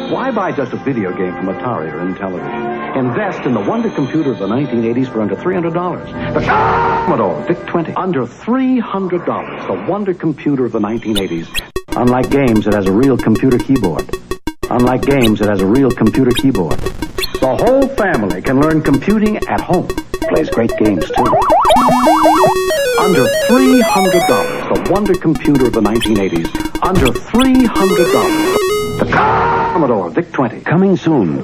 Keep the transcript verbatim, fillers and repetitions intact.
Why buy just a video game from Atari or Intellivision? Invest in the wonder computer of the nineteen eighties for under three hundred dollars. The Commodore V I C twenty. Under three hundred dollars. The wonder computer of the nineteen eighties. Unlike games, it has a real computer keyboard. Unlike games, it has a real computer keyboard. The whole family can learn computing at home. Plays great games, too. Under three hundred dollars. The wonder computer of the nineteen eighties. Under three hundred dollars. The Commodore V I C twenty. Coming soon.